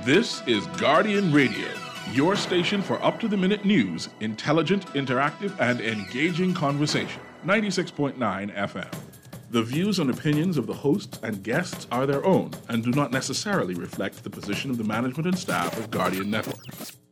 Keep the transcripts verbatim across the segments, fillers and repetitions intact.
This is Guardian Radio, your station for up-to-the-minute news, intelligent, interactive, and engaging conversation. ninety-six point nine F M. The views and opinions of the hosts and guests are their own and do not necessarily reflect the position of the management and staff of Guardian Network.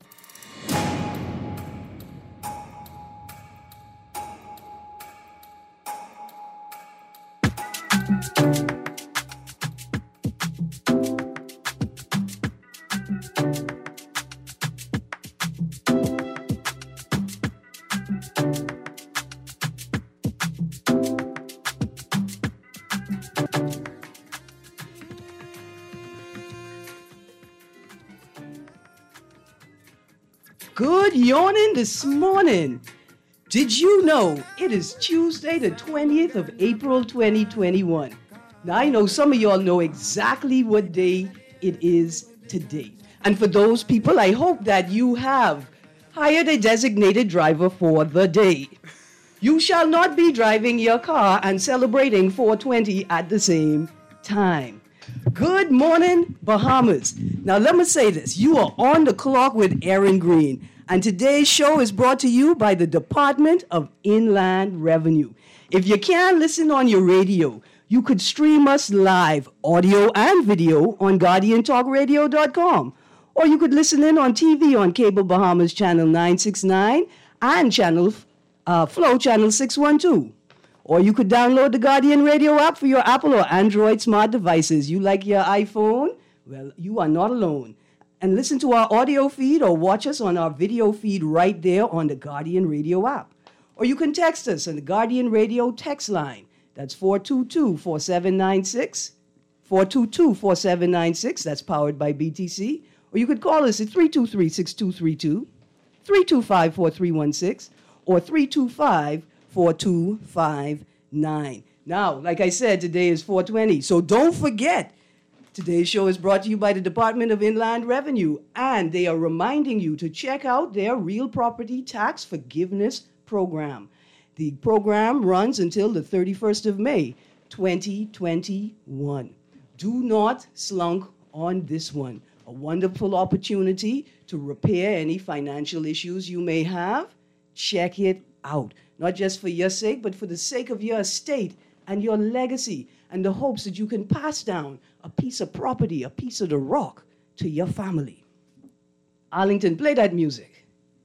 Good yawning this morning. Did you know it is Tuesday, the twentieth of April, twenty twenty-one? Now, I know some of y'all know exactly what day it is today. And for those people, I hope that you have hired a designated driver for the day. You shall not be driving your car and celebrating four twenty at the same time. Good morning, Bahamas. Now, let me say this. You are on the clock with Aaron Green, and today's show is brought to you by the Department of Inland Revenue. If you can't listen on your radio, you could stream us live, audio and video, on Guardian Talk Radio dot com. Or you could listen in on T V on Cable Bahamas Channel nine sixty-nine and Channel uh, Flow Channel six twelve. Or you could download the Guardian Radio app for your Apple or Android smart devices. You like your iPhone? Well, you are not alone. And listen to our audio feed or watch us on our video feed right there on the Guardian Radio app. Or you can text us on the Guardian Radio text line. That's four two two, four seven nine six, four two two, four seven nine six. That's powered by B T C. Or you could call us at three two three, six two three two, three two five, four three one six, or three two five, four two five nine. Now, like I said, today is four twenty, so don't forget, today's show is brought to you by the Department of Inland Revenue, and they are reminding you to check out their Real Property Tax Forgiveness Program. The program runs until the thirty-first of May, twenty twenty-one. Do not slunk on this one. A wonderful opportunity to repair any financial issues you may have. Check it out. Not just for your sake, but for the sake of your estate and your legacy and the hopes that you can pass down a piece of property, a piece of the rock to your family. Arlington, play that music.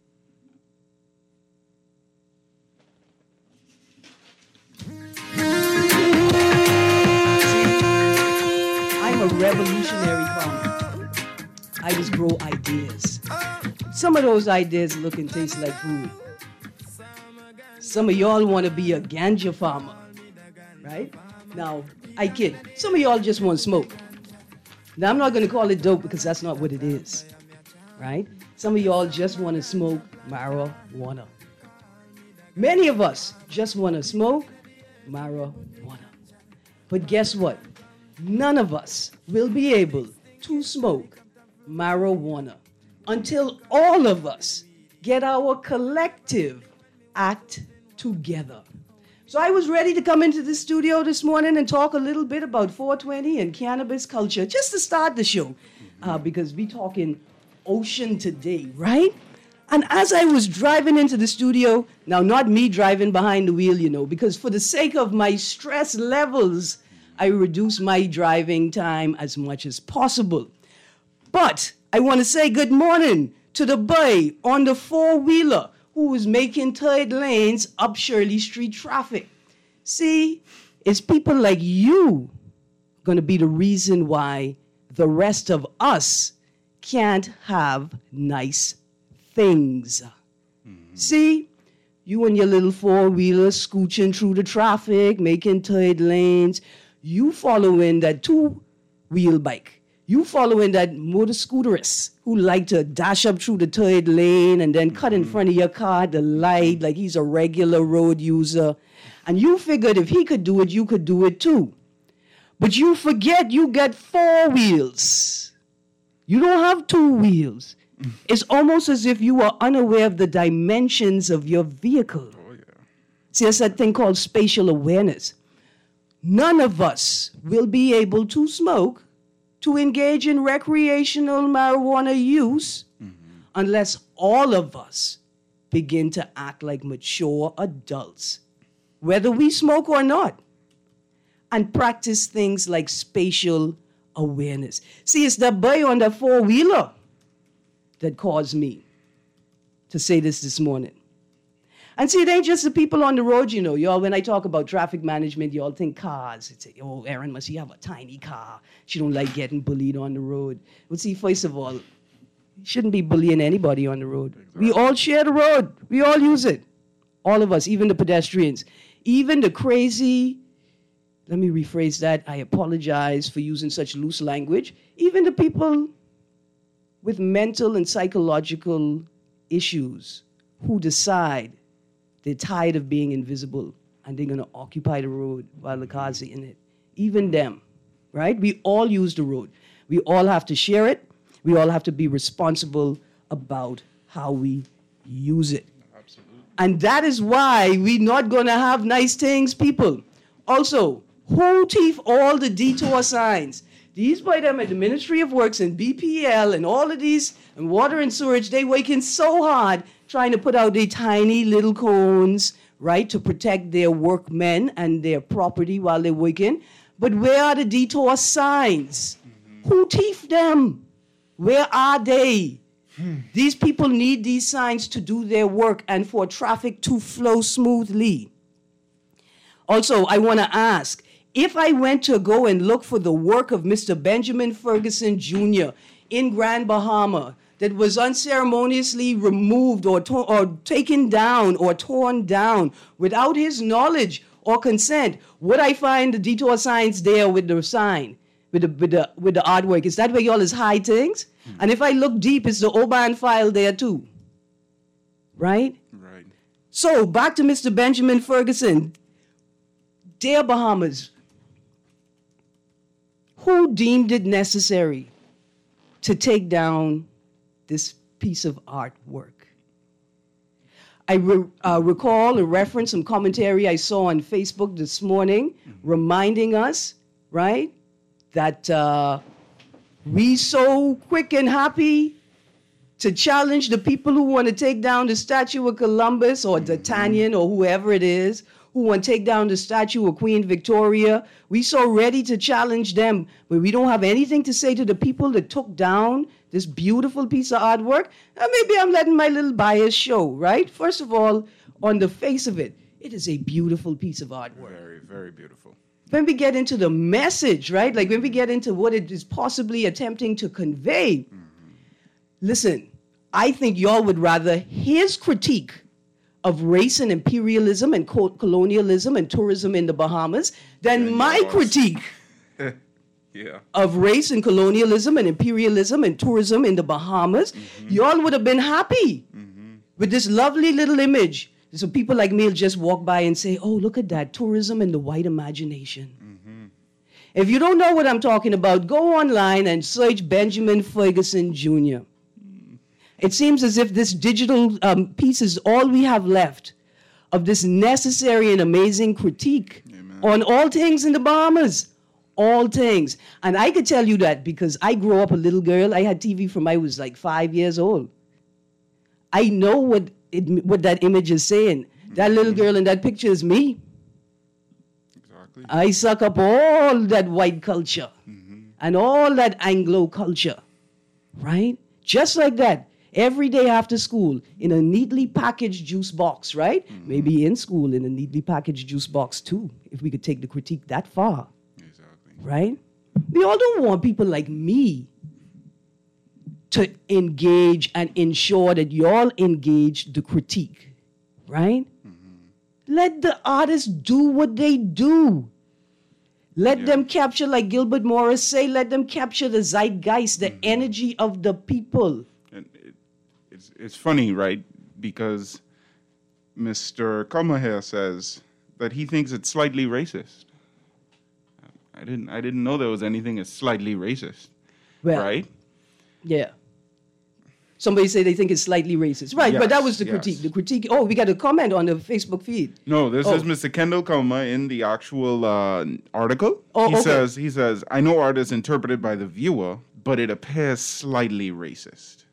See, I'm a revolutionary farmer. I just grow ideas. Some of those ideas look and taste like food. Some of y'all want to be a ganja farmer, right? Now, I kid. Some of y'all just want to smoke. Now, I'm not going to call it dope because that's not what it is, right? Some of y'all just want to smoke marijuana. Many of us just want to smoke marijuana. But guess what? None of us will be able to smoke marijuana until all of us get our collective act together. So I was ready to come into the studio this morning and talk a little bit about four twenty and cannabis culture, just to start the show, uh, because we talking ocean today, right? And as I was driving into the studio, now not me driving behind the wheel, you know, because for the sake of my stress levels, I reduce my driving time as much as possible. But I want to say good morning to the boy on the four-wheeler who was making third lanes up Shirley Street traffic. See, it's people like you going to be the reason why the rest of us can't have nice things. Mm-hmm. See, you and your little four-wheeler scooching through the traffic, making third lanes, you following that two-wheel bike. You following that motor scooterist who like to dash up through the third lane and then cut in front of your car at the light like he's a regular road user. And you figured if he could do it, you could do it too. But you forget you got four wheels. You don't have two wheels. It's almost as if you are unaware of the dimensions of your vehicle. Oh, yeah. See, that's that thing called spatial awareness. None of us will be able to smoke to engage in recreational marijuana use mm-hmm. unless all of us begin to act like mature adults, whether we smoke or not, and practice things like spatial awareness. See, it's that boy on the four-wheeler that caused me to say this this morning. And see, it ain't just the people on the road, you know. Y'all, when I talk about traffic management, y'all think cars. It's, oh, Erin, must she have a tiny car? She don't like getting bullied on the road. Well, see, first of all, you shouldn't be bullying anybody on the road. Exactly. We all share the road. We all use it. All of us, even the pedestrians. Even the crazy, let me rephrase that. I apologize for using such loose language. Even the people with mental and psychological issues who decide they're tired of being invisible and they're going to occupy the road while the cars are in it. Even them, right? We all use the road. We all have to share it. We all have to be responsible about how we use it. Absolutely. And that is why we're not going to have nice things, people. Also, who teeth all the detour signs? These by them at the Ministry of Works and B P L and all of these, and water and sewage, they working so hard trying to put out their tiny little cones, right, to protect their workmen and their property while they're working. But where are the detour signs? Mm-hmm. Who teeth them? Where are they? Hmm. These people need these signs to do their work and for traffic to flow smoothly. Also, I want to ask, if I went to go and look for the work of Mister Benjamin Ferguson Junior in Grand Bahama that was unceremoniously removed or, to- or taken down or torn down without his knowledge or consent, would I find the detour signs there with the sign, with the, with the, with the artwork? Is that where y'all is hide things? Mm-hmm. And if I look deep, it's the Oban file there too, right? Right. So back to Mister Benjamin Ferguson. Dear Bahamas, who deemed it necessary to take down this piece of artwork? I re- uh, recall and reference some commentary I saw on Facebook this morning, mm-hmm. reminding us, right, that uh, we so quick and happy to challenge the people who want to take down the statue of Columbus or D'Artagnan or whoever it is, who want to take down the statue of Queen Victoria. We so ready to challenge them, but we don't have anything to say to the people that took down this beautiful piece of artwork. Now, maybe I'm letting my little bias show, right? First of all, on the face of it, it is a beautiful piece of artwork. Very, very beautiful. When we get into the message, right? Like when we get into what it is possibly attempting to convey, mm-hmm. listen, I think y'all would rather his critique of race and imperialism and co- colonialism and tourism in the Bahamas than yeah, my critique yeah. of race and colonialism and imperialism and tourism in the Bahamas. Mm-hmm. Y'all would have been happy mm-hmm. with this lovely little image. So people like me will just walk by and say, oh, look at that, tourism and the white imagination. Mm-hmm. If you don't know what I'm talking about, go online and search Benjamin Ferguson Junior It seems as if this digital um, piece is all we have left of this necessary and amazing critique Amen. On all things in the Bahamas. All things. And I could tell you that because I grew up a little girl. I had T V from I was like five years old. I know what it, what that image is saying. Mm-hmm. That little girl in that picture is me. Exactly. I suck up all that white culture mm-hmm. and all that Anglo culture. Right? Just like that. Every day after school, in a neatly packaged juice box, right? Mm-hmm. Maybe in school, in a neatly packaged juice box, too, if we could take the critique that far. Exactly. Right? We all don't want people like me to engage and ensure that y'all engage the critique, right? Mm-hmm. Let the artists do what they do. Let yeah. them capture, like Gilbert Morris say, let them capture the zeitgeist, the mm-hmm. energy of the people. It's it's funny, right? Because Mister Comaher says that he thinks it's slightly racist. I didn't I didn't know there was anything as slightly racist, well, right? Yeah. Somebody say they think it's slightly racist. Right, but that Yes, was the yes. critique. The critique, oh, we got a comment on the Facebook feed. No, this Oh. is Mister Kendall Coma in the actual uh, article. Oh, he okay. says, he says, I know art is interpreted by the viewer, but it appears slightly racist.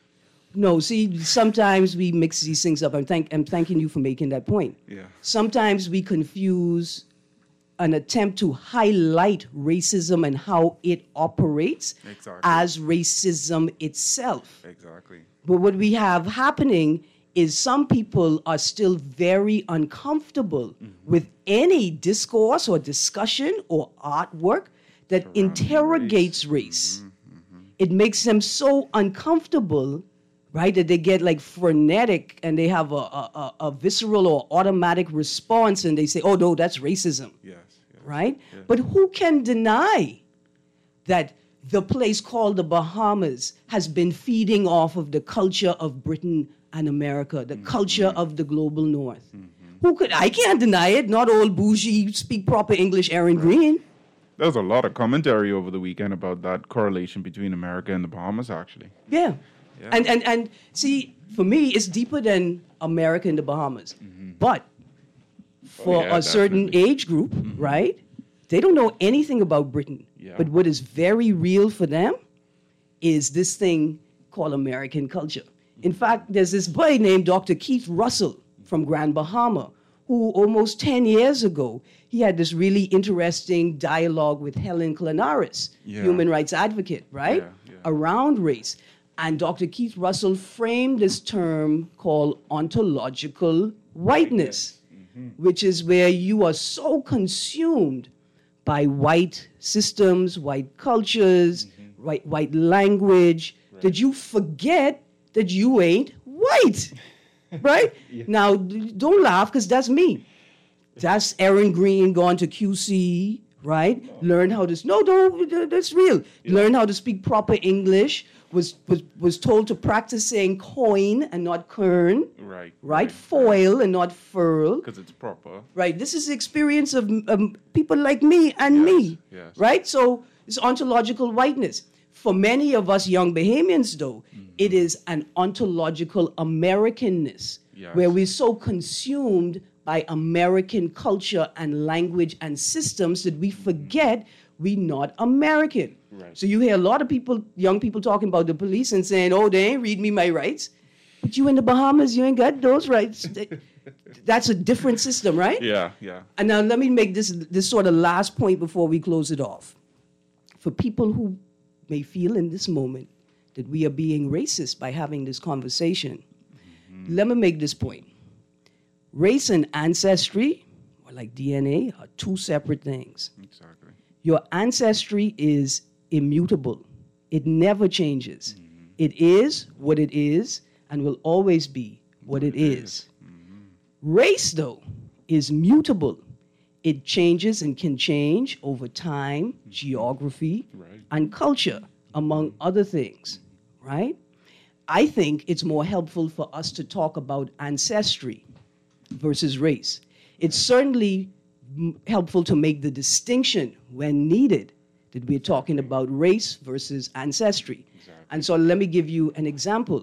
No, see, sometimes we mix these things up. I'm, thank, I'm thanking you for making that point. Yeah. Sometimes we confuse an attempt to highlight racism and how it operates Exactly. as racism itself. Exactly. But what we have happening is some people are still very uncomfortable Mm-hmm. with any discourse or discussion or artwork that interrogates race. Mm-hmm. It makes them so uncomfortable, right, that they get like frenetic and they have a, a, a, a visceral or automatic response and they say, oh, no, that's racism, Yes. yes. right? But who can deny that the place called the Bahamas has been feeding off of the culture of Britain and America, the culture of the global north? Who could? I can't deny it. Not all bougie, speak proper English, Aaron Green. There was a lot of commentary over the weekend about that correlation between America and the Bahamas, actually. Yeah. Yeah. And, and, and see, for me, it's deeper than America and the Bahamas. But for yeah, a certain definitely. age group, right, they don't know anything about Britain. Yeah. But what is very real for them is this thing called American culture. In fact, there's this boy named Doctor Keith Russell from Grand Bahama, who almost ten years ago, he had this really interesting dialogue with Helen Clanaris, Yeah. human rights advocate, right, Yeah, yeah. around race. And Doctor Keith Russell framed this term called ontological whiteness, which is where you are so consumed by white systems, white cultures, white, white language, that you forget that you ain't white, right? Now, d- don't laugh, because that's me. That's Aaron Green gone to Q C, right? Learn how to, no, no, that's real. Learn how to speak proper English, was, was, was told to practice saying coin and not kern, Right. right? Foil and not furl. Because it's proper. Right. This is the experience of um, people like me and me. yes. Right. So it's ontological whiteness. For many of us young Bahamians, though, it is an ontological Americanness, Yes. where we're so consumed by American culture and language and systems that we forget we're not American. Right. So you hear a lot of people, young people, talking about the police and saying, "Oh, they ain't read me my rights." But you in the Bahamas, you ain't got those rights. That's a different system, right? Yeah, yeah. And now let me make this this sort of last point before we close it off. For people who may feel in this moment that we are being racist by having this conversation, mm-hmm. let me make this point. Race and ancestry, or like D N A, are two separate things. Exactly. Your ancestry is immutable. It never changes. Mm-hmm. It is what it is and will always be what it is. Mm-hmm. Race, though, is mutable. It changes and can change over time, geography, Right. and culture, among other things, right? I think it's more helpful for us to talk about ancestry versus race. It's certainly m- helpful to make the distinction when needed that we're talking about race versus ancestry. Exactly. And so let me give you an example.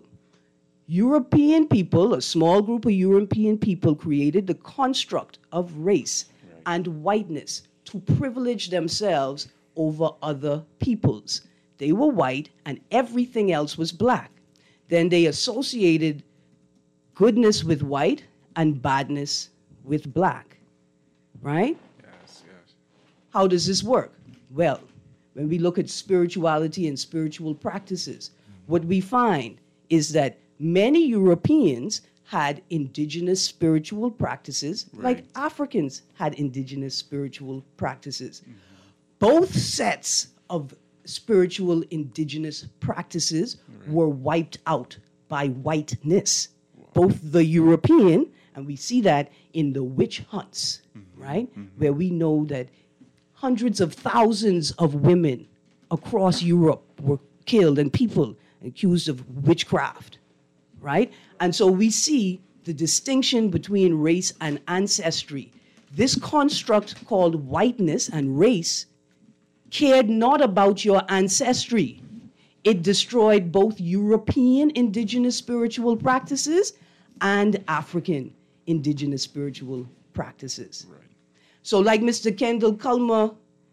European people, a small group of European people, created the construct of race Right. and whiteness to privilege themselves over other peoples. They were white and everything else was black. Then they associated goodness with white and badness with black, right? Yes, yes. How does this work? Well, when we look at spirituality and spiritual practices, what we find is that many Europeans had indigenous spiritual practices, like Right. Africans had indigenous spiritual practices. Both sets of spiritual indigenous practices were wiped out by whiteness. Both the European, and we see that in the witch hunts, right? Where we know that hundreds of thousands of women across Europe were killed and people accused of witchcraft, right? And so we see the distinction between race and ancestry. This construct called whiteness and race cared not about your ancestry. It destroyed both European indigenous spiritual practices and African indigenous spiritual practices. Right. So like Mister Kendall Culmer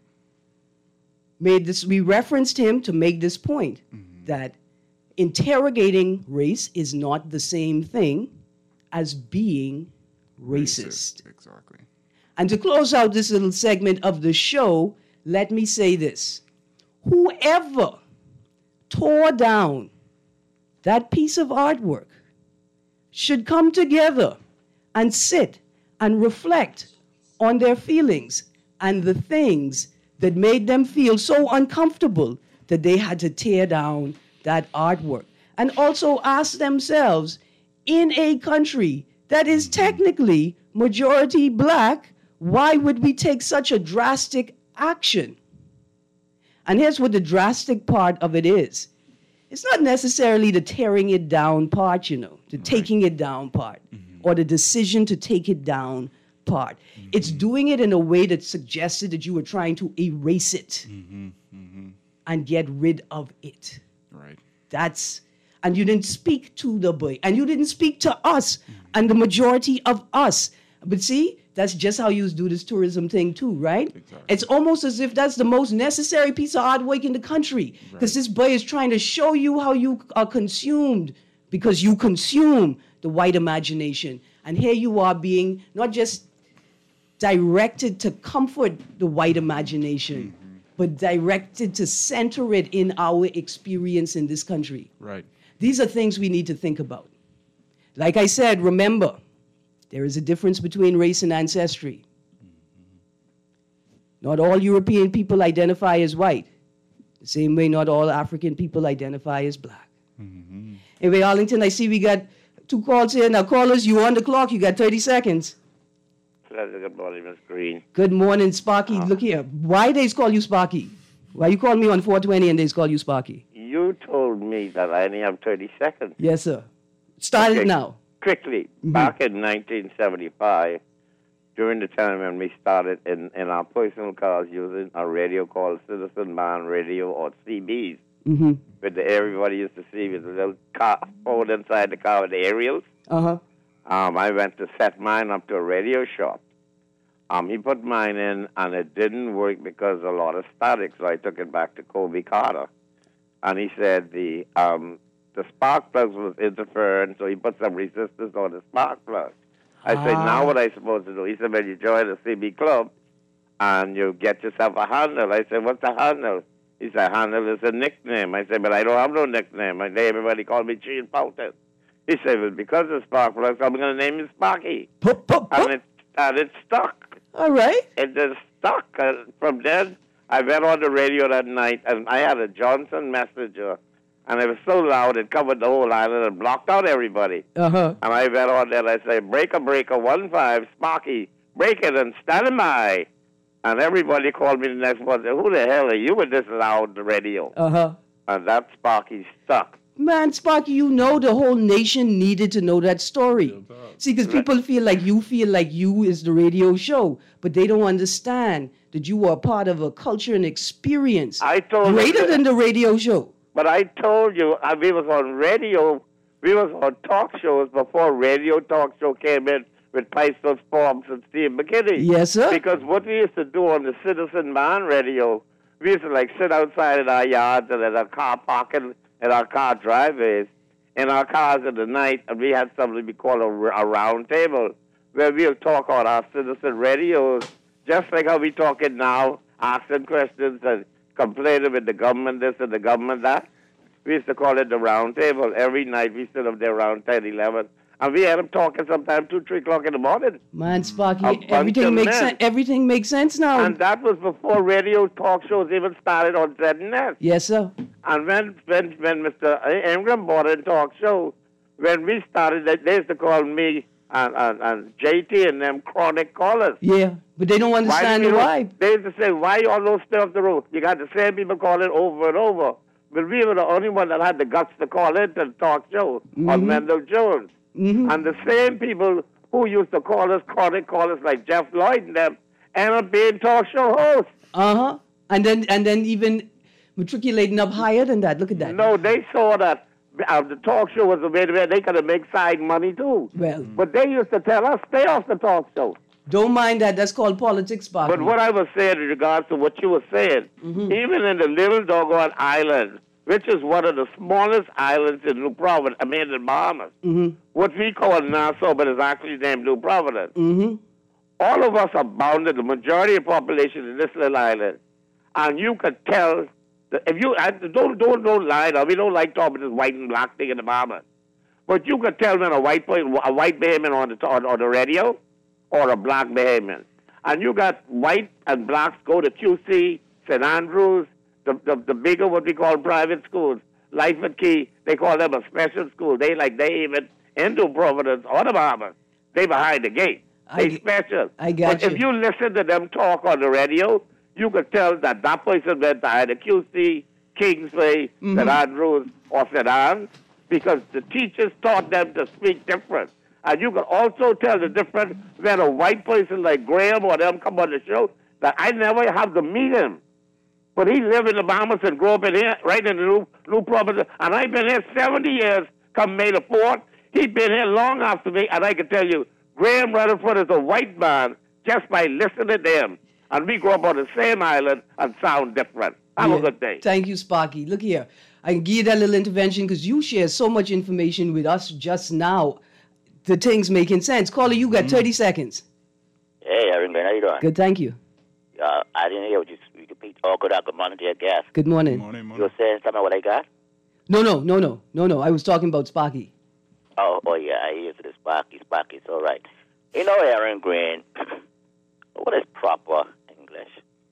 made this, we referenced him to make this point, mm-hmm. that interrogating race is not the same thing as being racist. Racist. Exactly. And to close out this little segment of the show, let me say this. Whoever tore down that piece of artwork should come together and sit and reflect on their feelings and the things that made them feel so uncomfortable that they had to tear down that artwork. And also ask themselves, in a country that is technically majority black, why would we take such a drastic action? And here's what the drastic part of it is. It's not necessarily the tearing it down part, you know, the right. taking it down part, mm-hmm. or the decision to take it down part. Mm-hmm. It's doing it in a way that suggested that you were trying to erase it mm-hmm. Mm-hmm. and get rid of it. Right. That's, and you didn't speak to the boy, and you didn't speak to us, mm-hmm. and the majority of us. But see, that's just how you do this tourism thing too, right? Exactly. It's almost as if that's the most necessary piece of artwork in the country, because right. this boy is trying to show you how you are consumed, because you consume the white imagination. And here you are being not just directed to comfort the white imagination, mm-hmm. but directed to center it in our experience in this country. Right. These are things we need to think about. Like I said, remember, there is a difference between race and ancestry. Mm-hmm. Not all European people identify as white. The same way not all African people identify as black. Mm-hmm. Anyway, Arlington, I see we got two calls here. Now, callers, you on the clock. You got thirty seconds. Good morning, Miss Green. Good morning, Sparky. Oh. Look here. Why they call you Sparky? Why you call me on four twenty and they call you Sparky? You told me that I only have thirty seconds. Yes, sir. Start okay. it now. Quickly, Mm-hmm. back in nineteen seventy-five, during the time when we started in, in our personal cars using a radio called Citizen Man Radio, or C Bs, Mm-hmm. with the everybody used to see with the little car phone inside the car with the aerials. Uh-huh. Um, I went to set mine up to a radio shop. Um, he put mine in, and it didn't work because a lot of static, so I took it back to Kobe Carter. And he said the um, the spark plugs was interfering, so he put some resistance on the spark plug. I ah. said, now what I supposed to do? He said, well, you join the C B club, and you get yourself a handle. I said, what's a handle? He said, handle is a nickname. I said, but I don't have no nickname. I say, everybody called me Gene Powton. He said, well, because of spark plugs, I'm going to name you Sparky. Pop, pop, pop. And it, and it stuck. All right. It just stuck. And from then, I went on the radio that night, and I had a Johnson Messenger, and it was so loud, it covered the whole island and blocked out everybody. Uh-huh. And I went on there, and I said, breaker, breaker, one five, Sparky, break it and stand by. And everybody called me the next one, said, who the hell are you with this loud radio? Uh-huh. And that Sparky stuck. Man, Sparky, you know the whole nation needed to know that story. See, because people feel like you feel like you is the radio show, but they don't understand that you were a part of a culture and experience I told greater you, than the radio show. But I told you, I, we was on radio, we was on talk shows before radio talk show came in with Pistos Forbes and Steve McKinney. Yes, sir. Because what we used to do on the Citizen Man radio, we used to like sit outside in our yards and in our car parking, in our car driveways, in our cars in the night, and we had something we call a, a round table, where we'll talk on our citizen radios, just like how we talking now, asking questions and complaining with the government this and the government that. We used to call it the round table. Every night we sit up there around ten, eleven, and we had them talking sometimes two, three o'clock in the morning. Man, Sparky, A bunch everything of makes men. sense. Everything makes sense now. And that was before radio talk shows even started on Z N S. Yes, sir. And when when when Mister Ingram bought in talk show, when we started, they, they used to call me and, and, and J T and them chronic callers. Yeah, but they don't understand Why the do you- why. They used to say, why you all those stay off the road? You got the same people calling over and over. But we were the only one that had the guts to call in to the talk show on Mendel Jones. Mm-hmm. And the same people who used to call us chronic callers like Jeff Lloyd and them ended up being talk show hosts. Uh-huh. And then and then even matriculating up higher than that. Look at that. No, they saw that uh, the talk show was a way where they could make side money too. Well, But they used to tell us, stay off the talk show. don't mind that. That's called politics, Sparky. But what I was saying in regards to what you were saying, Mhm. even in the little doggone island, which is one of the smallest islands in New Providence, I mean in Bahamas, Mm-hmm. what we call Nassau, but it's actually named New Providence. Mm-hmm. All of us are bounded, the majority of the population in this little island, and you could tell, that if you, I, don't, don't, don't lie, now, we don't like talking this white and black thing in the Bahamas, but you could tell when a white person, a white Bahamian on the, on, on the radio, or a black Bahamian. And you got white and blacks go to Q C, Saint Andrews, the, the, the bigger what we call private schools, Life and Key, they call them a special school. They like, they even into Providence or the Bahamas, they behind the gate. They I, special. I got but you. if you listen to them talk on the radio, you could tell that that person went to either Q C, Kingsway, Mhm. Saint Andrews, or Saint Anne's, because the teachers taught them to speak different. And you can also tell the difference when a white person like Graham or them come on the show, that I never have to meet him. But he lived in the Bahamas and grew up in here, right in the New, New Providence. And I've been here seventy years, come May the fourth. He's been here long after me, and I can tell you, Graham Rutherford is a white man just by listening to him. And we grew up on the same island and sound different. Have Yeah. a good day. Thank you, Sparky. Look here. I can give you that little intervention because you share so much information with us just now. The thing's making sense. Caller, you got thirty seconds. Hey, Aaron, how you doing? Good, thank you. Uh, I didn't hear what you you repeat. Oh, good, uh, good morning to your guest. Good morning. Morning, You morning. were saying something what I got? No, no, no, no, no, no. I was talking about Sparky. Oh, oh yeah, I hear the Sparky, Sparky. It's all right. You know, Aaron Green, what is proper English?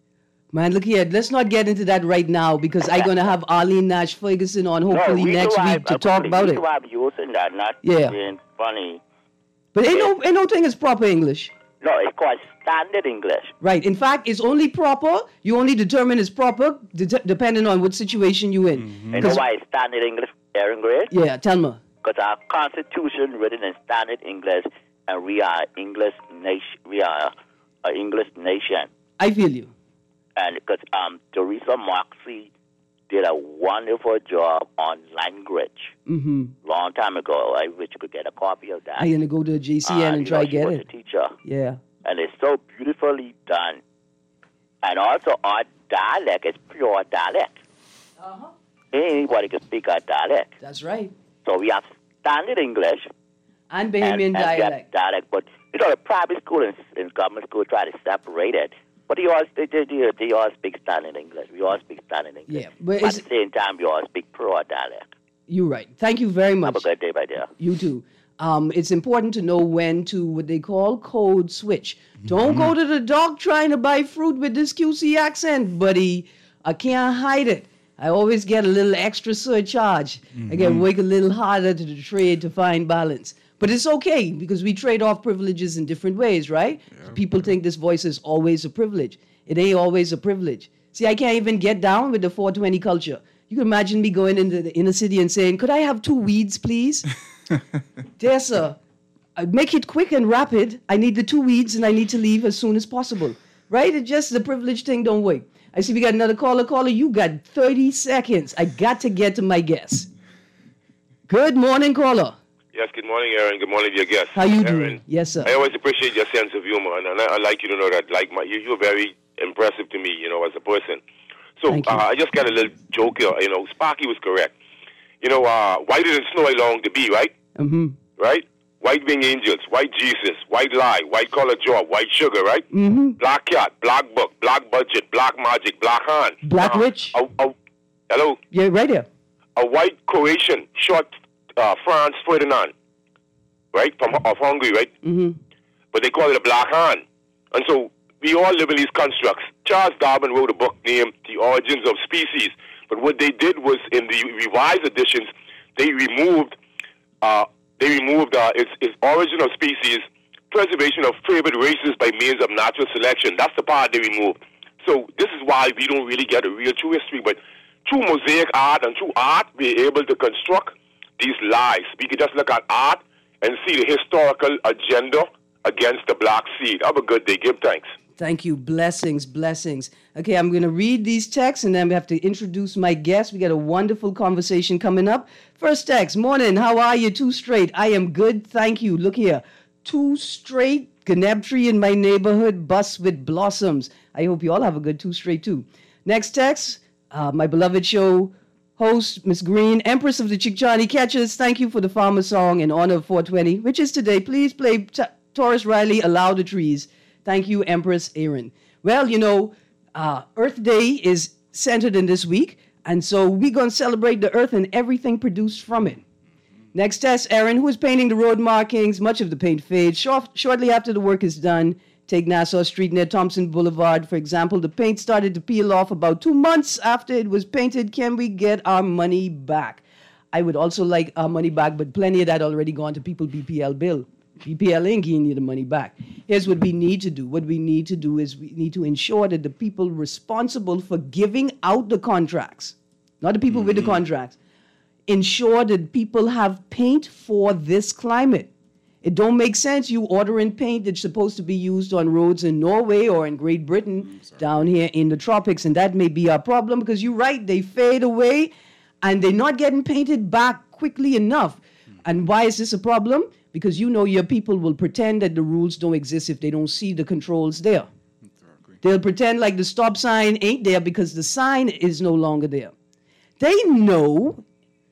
Man, look here. Let's not get into that right now because I'm going to have Arlene Nash Ferguson on hopefully no, next why, week to uh, talk about it. I'm using that, not Yeah. being funny. But ain't no, ain't no thing is proper English. No, it's called standard English. Right. In fact, it's only proper. You only determine it's proper de- depending on what situation you're in. You know why it's standard English, Aaron Green? Yeah, tell me. Because our Constitution written in standard English, and we are English nation. We are an English nation. I feel you. And because um, Teresa Moxie did a wonderful job on language Mm-hmm. long time ago. I wish you could get a copy of that. I'm going to go to J C N Uh, and you try know, to she get was it. a teacher, Yeah. and it's so beautifully done. And also, our dialect is pure dialect. Uh-huh. Anybody can speak our dialect. That's right. So we have standard English And and, Bahamian and we have dialect. dialect. But you know, the private school and, and government school try to separate it. But they all they, they, they, they all speak standard English. We all speak standard English. Yeah, but But is- at the same time, we all speak pure dialect. You're right. Thank you very much. Have a good day, my dear. You too. Um, it's important to know when to what they call code switch. Don't go to the dock trying to buy fruit with this Q C accent, buddy. I can't hide it. I always get a little extra surcharge. I get work a little harder to the trade to find balance. But it's okay because we trade off privileges in different ways, right? People think this voice is always a privilege. It ain't always a privilege. See, I can't even get down with the four twenty culture. You can imagine me going into the inner city and saying, could I have two weeds, please? Dear sir, uh, make it quick and rapid. I need the two weeds and I need to leave as soon as possible. Right? It's just the privilege thing don't work. I see we got another caller. Caller, you got thirty seconds. I got to get to my guest. Good morning, caller. Yes, good morning, Aaron. Good morning to your guest. How you Aaron, doing? Yes, sir. I always appreciate your sense of humor, and, and I, I like you to know that. Like my, you, you're very impressive to me, you know, as a person. So Thank you. uh, I just got a little joke here. You know, Sparky was correct. You know, uh, whiter than snow along the bee, right? Mm-hmm. Right? White winged angels, white Jesus, white lie, white collar jaw, white sugar, right? Mm-hmm. Black cat, black book, black budget, black magic, black hand. Black Uh, witch? A, a, hello? Yeah, right here. A white Croatian, short uh, Franz Ferdinand, right? From of Hungary, right? Mm-hmm. But they call it a black hand. And so we all live in these constructs. Charles Darwin wrote a book named The Origins of Species. But what they did was, in the revised editions, they removed uh, they removed uh, its, its origin of species, preservation of favored races by means of natural selection. That's the part they removed. So this is why we don't really get a real true history. But through mosaic art and through art, we're able to construct these lies. We can just look at art and see the historical agenda against the black seed. Have a good day. Give thanks. Thank you. Blessings, blessings. Okay, I'm going to read these texts and then we have to introduce my guest. We got a wonderful conversation coming up. First text, morning, how are you? Two straight. I am good, thank you. Look here, two straight, Ganeb tree in my neighborhood, bus with blossoms. I hope you all have a good two straight too. Next text, uh, my beloved show host, Miss Green, Empress of the Chickchani Catchers. Thank you for the farmer song in honor of four twenty, which is today. Please play T- Taurus Riley, Allow the Trees. Thank you, Empress Aaron. Well, you know, uh, Earth Day is centered in this week, and so we're going to celebrate the earth and everything produced from it. Next test, Aaron, who is painting the road markings. Much of the paint fades. Short, shortly after the work is done, take Nassau Street near Thompson Boulevard, for example. The paint started to peel off about two months after it was painted. Can we get our money back? I would also like our money back, but plenty of that already gone to people B P L bill. B P L Incorporated giving you the money back. Here's what we need to do. What we need to do is we need to ensure that the people responsible for giving out the contracts, not the people mm-hmm. with the contracts, ensure that people have paint for this climate. It don't make sense you ordering paint that's supposed to be used on roads in Norway or in Great Britain down here in the tropics, and that may be our problem because you're right, they fade away and they're not getting painted back quickly enough. Mm-hmm. And why is this a problem? Because you know your people will pretend that the rules don't exist if they don't see the controls there. Exactly. They'll pretend like the stop sign ain't there because the sign is no longer there. They know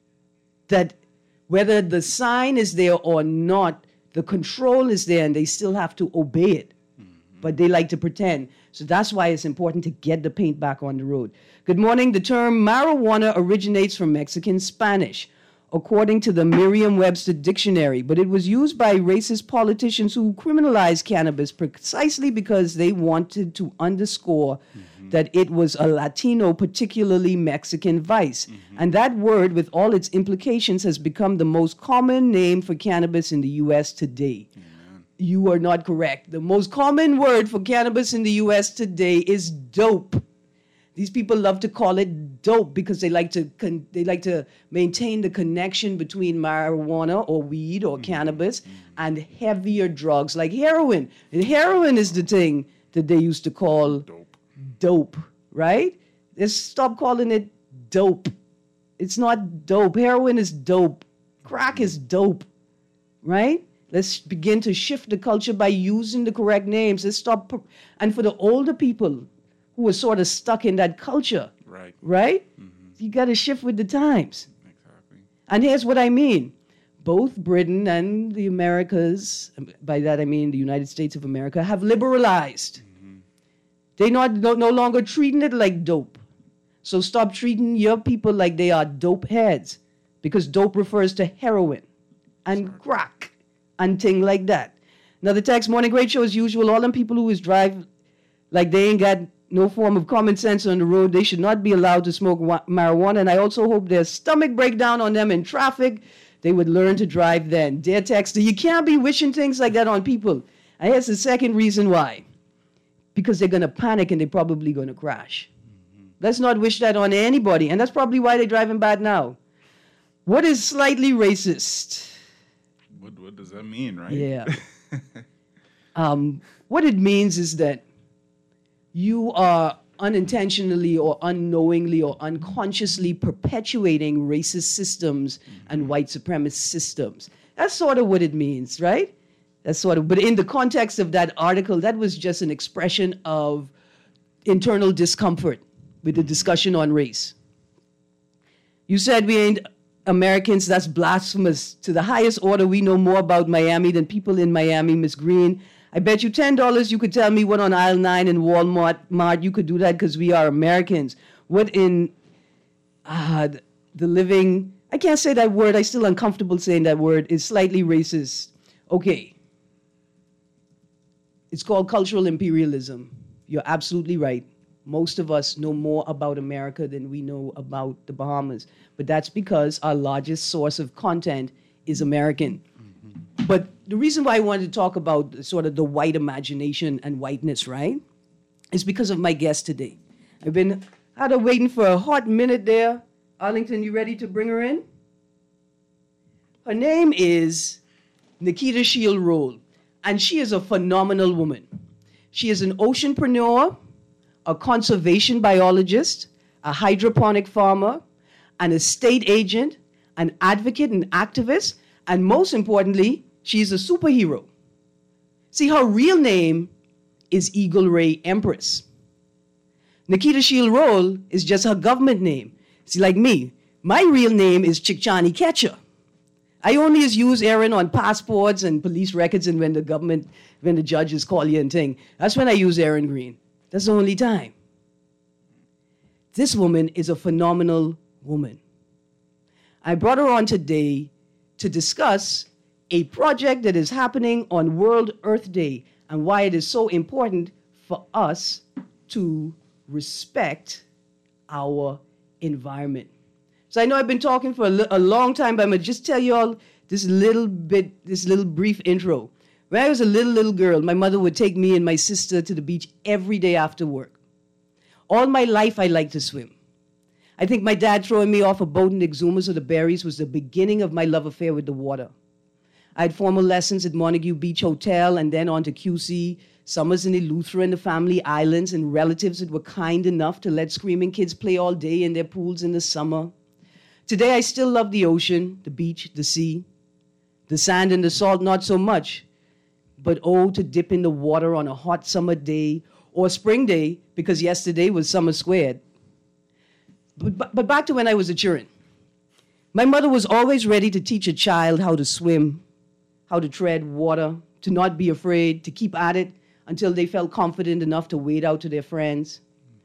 that whether the sign is there or not, the control is there and they still have to obey it. Mm-hmm. But they like to pretend. So that's why it's important to get the paint back on the road. Good morning. The term marijuana originates from Mexican Spanish, according to the Merriam-Webster dictionary, but it was used by racist politicians who criminalized cannabis precisely because they wanted to underscore mm-hmm. that it was a Latino, particularly Mexican vice. Mm-hmm. And that word, with all its implications, has become the most common name for cannabis in the U S today. Amen. You are not correct. The most common word for cannabis in the U S today is dope. These people love to call it dope because they like to con- they like to maintain the connection between marijuana or weed or mm-hmm. cannabis mm-hmm. and heavier drugs like heroin. And heroin is the thing that they used to call dope, dope right? Let's stop calling it dope. It's not dope. Heroin is dope. Crack is dope, right? Let's begin to shift the culture by using the correct names. Let's stop. Pro- and for the older people who are sort of stuck in that culture, right? Right? Mm-hmm. You got to shift with the times. Exactly. And here's what I mean. Both Britain and the Americas, by that I mean the United States of America, have liberalized. Mm-hmm. They're not no, no longer treating it like dope. So stop treating your people like they are dope heads, because dope refers to heroin and Sorry. crack and things like that. Another text, morning, great show as usual. All them people who is drive like they ain't got no form of common sense on the road, they should not be allowed to smoke wa- marijuana. And I also hope their stomach break down on them in traffic. They would learn to drive then. Dear Texter, you can't be wishing things like that on people. And here's the second reason why. Because they're going to panic and they're probably going to crash. Mm-hmm. Let's not wish that on anybody. And that's probably why they're driving bad now. What is slightly racist? What, what does that mean, right? Yeah. um, what it means is that you are unintentionally or unknowingly or unconsciously perpetuating racist systems mm-hmm. and white supremacist systems. That's sort of what it means, right? That's sort of, but in the context of that article, that was just an expression of internal discomfort with the discussion on race. You said we ain't Americans. That's blasphemous. To the highest order, we know more about Miami than people in Miami, Miss Green. I bet you ten dollars you could tell me what on aisle nine in Walmart. Mart, you could do that because we are Americans. What in uh, the living, I can't say that word. I'm still uncomfortable saying that word. Is slightly racist. Okay. It's called cultural imperialism. You're absolutely right. Most of us know more about America than we know about the Bahamas. But that's because our largest source of content is American. But the reason why I wanted to talk about sort of the white imagination and whiteness, right, is because of my guest today. I've been out of waiting for a hot minute there. Arlington, you ready to bring her in? Her name is Nikita Shield Roll, and she is a phenomenal woman. She is an oceanpreneur, a conservation biologist, a hydroponic farmer, an estate agent, an advocate and activist, and most importantly, she's a superhero. See, her real name is Eagle Ray Empress. Nikita Shield Roll is just her government name. See, like me, my real name is Chickchani Catcher. I only use Erin on passports and police records and when the government, when the judges call you and thing. That's when I use Erin Green. That's the only time. This woman is a phenomenal woman. I brought her on today to discuss a project that is happening on World Earth Day and why it is so important for us to respect our environment. So I know I've been talking for a, li- a long time, but I'm going to just tell you all this little bit, this little brief intro. When I was a little, little girl, my mother would take me and my sister to the beach every day after work. All my life, I liked to swim. I think my dad throwing me off a boat in the Exumas or the Berries was the beginning of my love affair with the water. I had formal lessons at Montague Beach Hotel and then on to Q C, summers in Eleuthera and the Family Islands, and relatives that were kind enough to let screaming kids play all day in their pools in the summer. Today, I still love the ocean, the beach, the sea. The sand and the salt, not so much. But oh, to dip in the water on a hot summer day or spring day, because yesterday was summer squared. But, but, but back to when I was a children. My mother was always ready to teach a child how to swim, how to tread water, to not be afraid, to keep at it until they felt confident enough to wade out to their friends.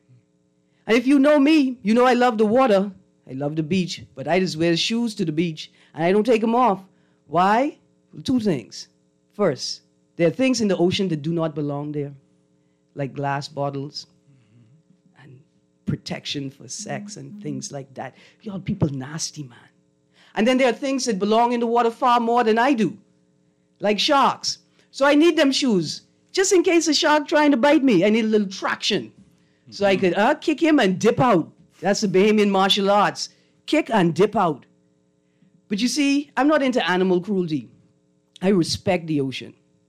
And if you know me, you know I love the water. I love the beach, but I just wear shoes to the beach, and I don't take them off. Why? Well, two things. First, there are things in the ocean that do not belong there, like glass bottles and protection for sex and things like that. Y'all people nasty, man. And then there are things that belong in the water far more than I do, like sharks. So I need them shoes, just in case a shark trying to bite me. I need a little traction, so I could uh, kick him and dip out. That's the Bahamian martial arts. Kick and dip out. But you see, I'm not into animal cruelty. I respect the ocean.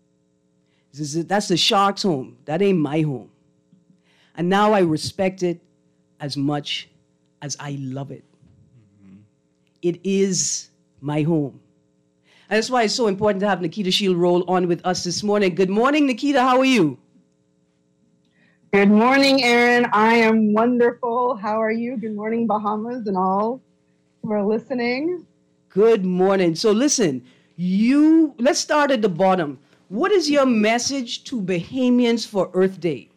This is, that's the shark's home. That ain't my home. And now I respect it as much as I love it. Mm-hmm. It is my home. And that's why it's so important to have Nikita Shield Roll on with us this morning. Good morning, Nikita. How are you? Good morning, Erin. I am wonderful. How are you? Good morning, Bahamas and all who are listening. Good morning. So listen, you let's start at the bottom. What is your message to Bahamians for Earth Day?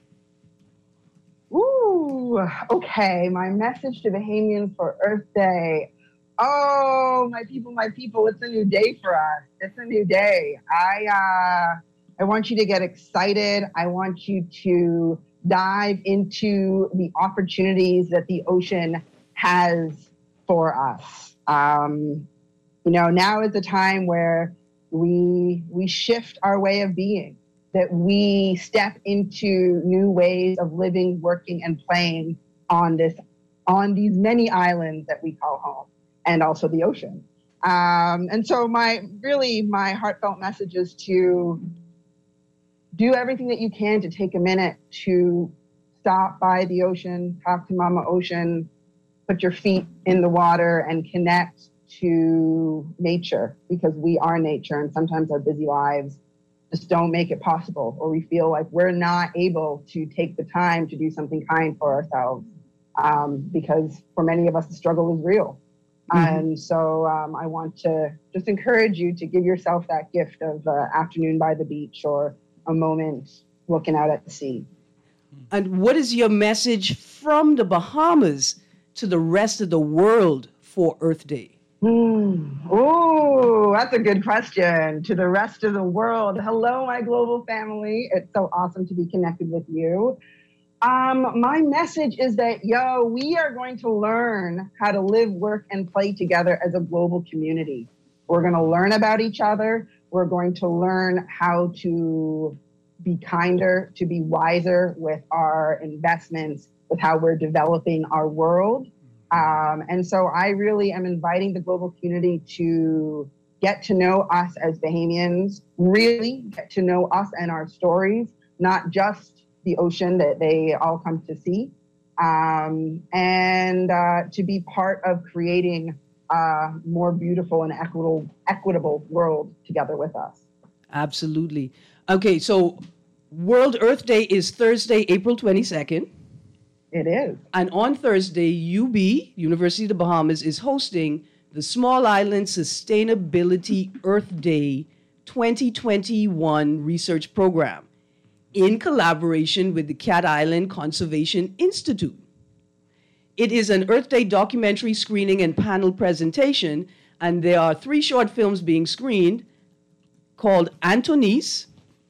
Ooh, okay. My message to Bahamians for Earth Day. Oh, my people, my people, it's a new day for us. It's a new day. I uh, I want you to get excited. I want you to dive into the opportunities that the ocean has for us. Um, you know, now is the time where we we shift our way of being, that we step into new ways of living, working, and playing on this on these many islands that we call home, and also the ocean. Um, and so my really my heartfelt message is to do everything that you can to take a minute to stop by the ocean, talk to Mama Ocean, put your feet in the water and connect to nature, because we are nature, and sometimes our busy lives just don't make it possible, or we feel like we're not able to take the time to do something kind for ourselves, um, because for many of us the struggle is real. Mm-hmm. And so um, I want to just encourage you to give yourself that gift of uh, afternoon by the beach or a moment looking out at the sea. And what is your message from the Bahamas to the rest of the world for Earth Day? Mm. Oh, that's a good question. To the rest of the world. Hello, my global family. It's so awesome to be connected with you. Um, my message is that, yo, we are going to learn how to live, work, and play together as a global community. We're going to learn about each other. We're going to learn how to be kinder, to be wiser with our investments, with how we're developing our world. Um, and so I really am inviting the global community to get to know us as Bahamians, really get to know us and our stories, not just the ocean that they all come to see, um, and uh, to be part of creating a more beautiful and equitable, equitable world together with us. Absolutely. Okay, so World Earth Day is Thursday, April twenty-second. It is. And on Thursday, U B, University of the Bahamas, is hosting the Small Island Sustainability Earth Day twenty twenty-one research program in collaboration with the Cat Island Conservation Institute. It is an Earth Day documentary screening and panel presentation, and there are three short films being screened called Antonice.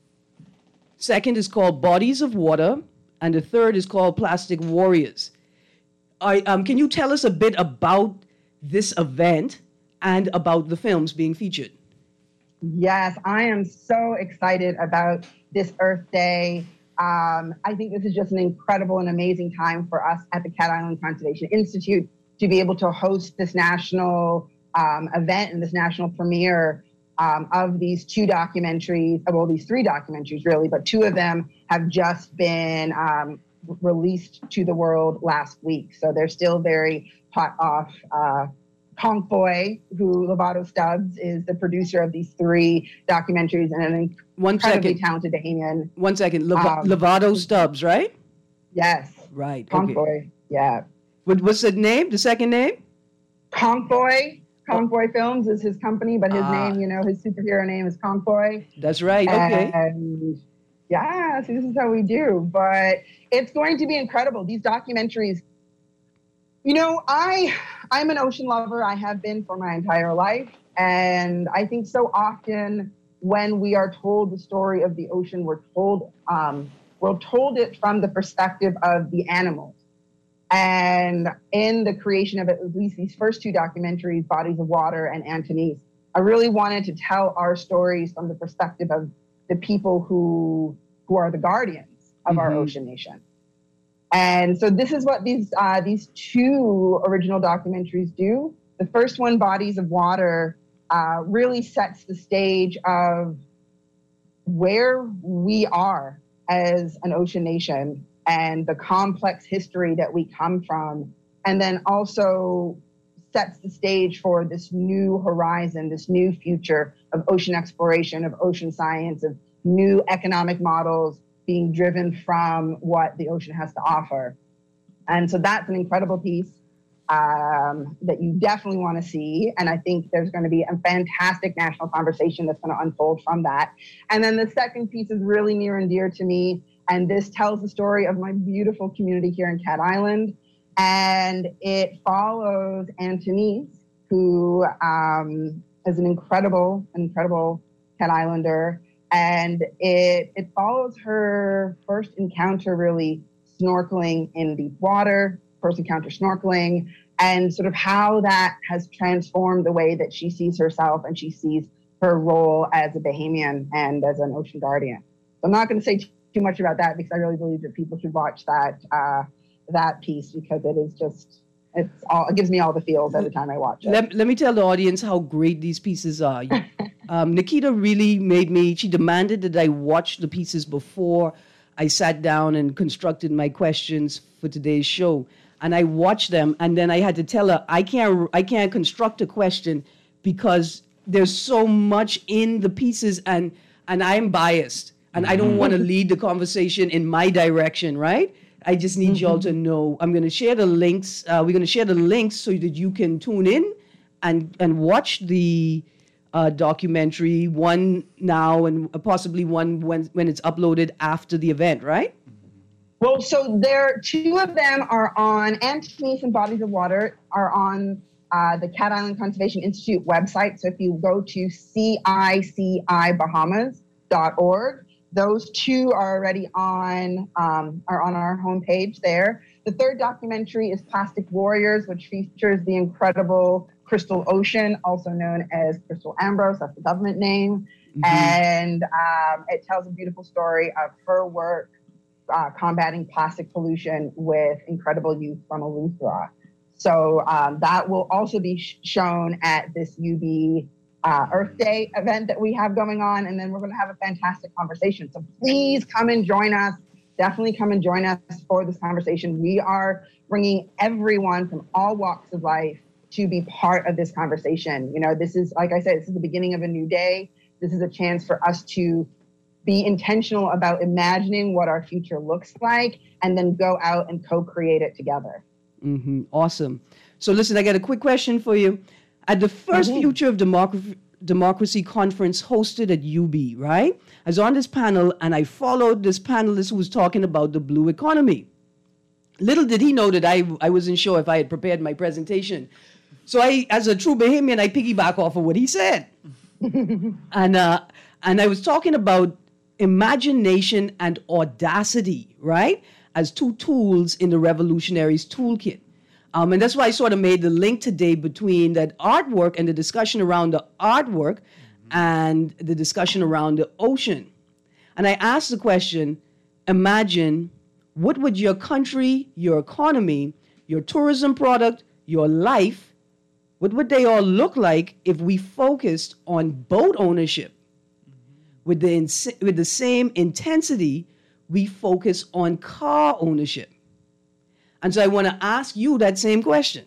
Second is called Bodies of Water, and the third is called Plastic Warriors. I, um, can you tell us a bit about this event and about the films being featured? Yes, I am so excited about this Earth Day. Um, I think this is just an incredible and amazing time for us at the Cat Island Conservation Institute to be able to host this national um, event and this national premiere um, of these two documentaries, well, these three documentaries really, but two of them have just been um, released to the world last week. So they're still very hot off. Uh, Conch Boy, who Lovato Stubbs is the producer of these three documentaries, and an One incredibly second. talented Bahamian. One second. Lov- Um, Lovato Stubbs, right? Yes, Right. Conch Okay. Boy. Yeah, What, what's the name? The second name? Conch Boy. Conch Boy Films is his company, but his Ah. name, you know, his superhero name is Conch Boy. That's right. Okay. And yeah, so this is how we do. But it's going to be incredible. These documentaries, you know, I I'm an ocean lover. I have been for my entire life. And I think so often when we are told the story of the ocean, we're told um, we're told it from the perspective of the animals. And in the creation of at least these first two documentaries, Bodies of Water and Antonice, I really wanted to tell our stories from the perspective of the people who who are the guardians of our Mhm. ocean nation. And so this is what these uh, these two original documentaries do. The first one, Bodies of Water, uh, really sets the stage of where we are as an ocean nation and the complex history that we come from, and then also sets the stage for this new horizon, this new future of ocean exploration, of ocean science, of new economic models being driven from what the ocean has to offer. And so that's an incredible piece um, that you definitely want to see. And I think there's going to be a fantastic national conversation that's going to unfold from that. And then the second piece is really near and dear to me. And this tells the story of my beautiful community here in Cat Island. And it follows Antonice, who um, is an incredible, incredible Cat Islander. And it it follows her first encounter really snorkeling in deep water, first encounter snorkeling, and sort of how that has transformed the way that she sees herself and she sees her role as a Bahamian and as an ocean guardian. So I'm not going to say too much about that because I really believe that people should watch that uh, that piece because it is just, it's all, it gives me all the feels every time I watch it. Let, let me tell the audience how great these pieces are. um, Nikita really made me, she demanded that I watch the pieces before I sat down and constructed my questions for today's show. And I watched them, and then I had to tell her, I can't, I can't construct a question because there's so much in the pieces, and, and I'm biased. And I don't want to lead the conversation in my direction, right? I just need mm-hmm. y'all to know. I'm going to share the links. Uh, we're going to share the links so that you can tune in and and watch the uh, documentary, one now and possibly one when when it's uploaded after the event, right? Well, so there, two of them are on Antonice and Bodies of Water are on uh, the Cat Island Conservation Institute website. So if you go to C I C I Bahamas dot org, those two are already on um, are on our homepage there. The third documentary is Plastic Warriors, which features the incredible Crystal Ocean, also known as Crystal Ambrose. That's the government name. Mm-hmm. And um, it tells a beautiful story of her work uh, combating plastic pollution with incredible youth from Eleuthera. So um, that will also be sh- shown at this U B uh, Earth Day event that we have going on, and then we're going to have a fantastic conversation. So please come and join us. Definitely come and join us for this conversation. We are bringing everyone from all walks of life to be part of this conversation. You know, this is, like I said, this is the beginning of a new day. This is a chance for us to be intentional about imagining what our future looks like and then go out and co-create it together. Mm-hmm. Awesome. So listen, I got a quick question for you. At the first mm-hmm. Future of Democracy Democracy conference hosted at U B, right? I was on this panel and I followed this panelist who was talking about the blue economy. Little did he know that I, I wasn't sure if I had prepared my presentation. So I, as a true Bahamian, I piggyback off of what he said. and uh, and I was talking about imagination and audacity, right? As two tools in the Revolutionaries Toolkit. Um, and that's why I sort of made the link today between that artwork and the discussion around the artwork mm-hmm. and the discussion around the ocean. And I asked the question, imagine what would your country, your economy, your tourism product, your life, what would they all look like if we focused on boat ownership mm-hmm. with the ins- with the same intensity we focus on car ownership? And so I want to ask you that same question.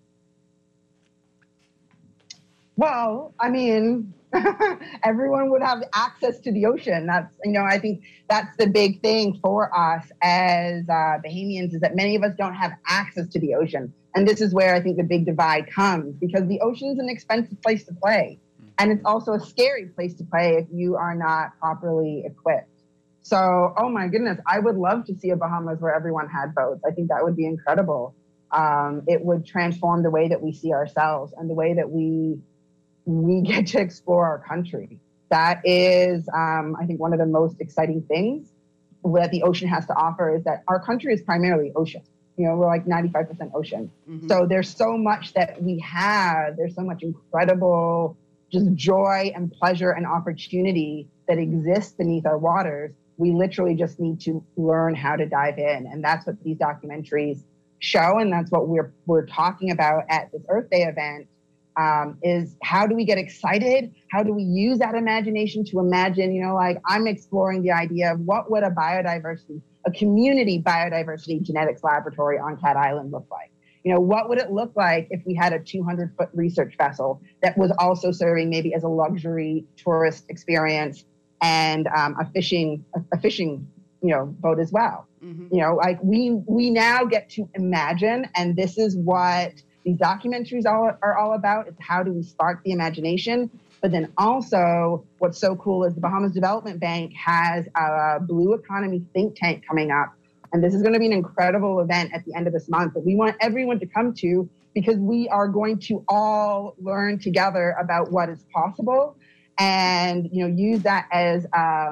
Well, I mean, everyone would have access to the ocean. That's, you know, I think that's the big thing for us as uh, Bahamians is that many of us don't have access to the ocean. And this is where I think the big divide comes, because the ocean is an expensive place to play. And it's also a scary place to play if you are not properly equipped. So, oh my goodness, I would love to see a Bahamas where everyone had boats. I think that would be incredible. Um, it would transform the way that we see ourselves and the way that we we get to explore our country. That is, um, I think, one of the most exciting things that the ocean has to offer is that our country is primarily ocean. You know, we're like ninety-five percent ocean. Mm-hmm. So there's so much that we have. There's so much incredible just joy and pleasure and opportunity that exists beneath our waters. We literally just need to learn how to dive in. And that's what these documentaries show. And that's what we're we're talking about at this Earth Day event, um, is how do we get excited? How do we use that imagination to imagine, you know, like I'm exploring the idea of what would a biodiversity, a community biodiversity genetics laboratory on Cat Island look like? You know, what would it look like if we had a two hundred foot research vessel that was also serving maybe as a luxury tourist experience and um, a fishing, a, a fishing, you know, boat as well. Mm-hmm. You know, like we we now get to imagine, and this is what these documentaries all, are all about. Is how do we spark the imagination? But then also, what's so cool is the Bahamas Development Bank has a blue economy think tank coming up, and this is going to be an incredible event at the end of this month that we want everyone to come to, because we are going to all learn together about what is possible. And, you know, use that as uh,